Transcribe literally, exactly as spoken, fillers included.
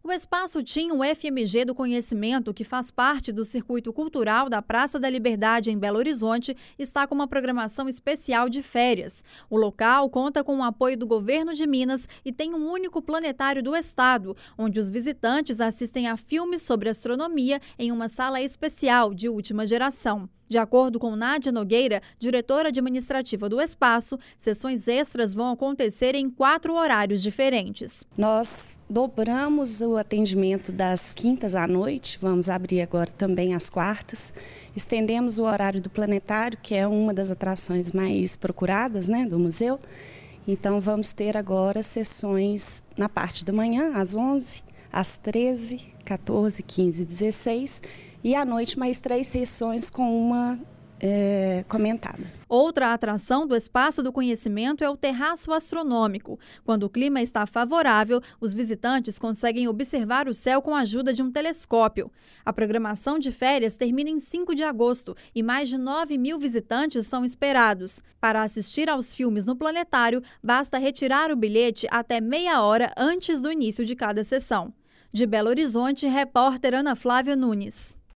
O Espaço Tim, o F M G do Conhecimento, que faz parte do circuito cultural da Praça da Liberdade em Belo Horizonte, está com uma programação especial de férias. O local conta com o apoio do governo de Minas e tem um único planetário do estado, onde os visitantes assistem a filmes sobre astronomia em uma sala especial de última geração. De acordo com Nádia Nogueira, diretora administrativa do espaço, sessões extras vão acontecer em quatro horários diferentes. Nós dobramos o atendimento das quintas à noite, vamos abrir agora também às quartas. Estendemos o horário do planetário, que é uma das atrações mais procuradas, né, do museu. Então vamos ter agora sessões na parte da manhã, às onze, às treze, quatorze, quinze e dezesseis. E à noite mais três sessões com uma é, comentada. Outra atração do Espaço do Conhecimento é o Terraço Astronômico. Quando o clima está favorável, os visitantes conseguem observar o céu com a ajuda de um telescópio. A programação de férias termina em cinco de agosto e mais de nove mil visitantes são esperados. Para assistir aos filmes no planetário, basta retirar o bilhete até meia hora antes do início de cada sessão. De Belo Horizonte, repórter Ana Flávia Nunes.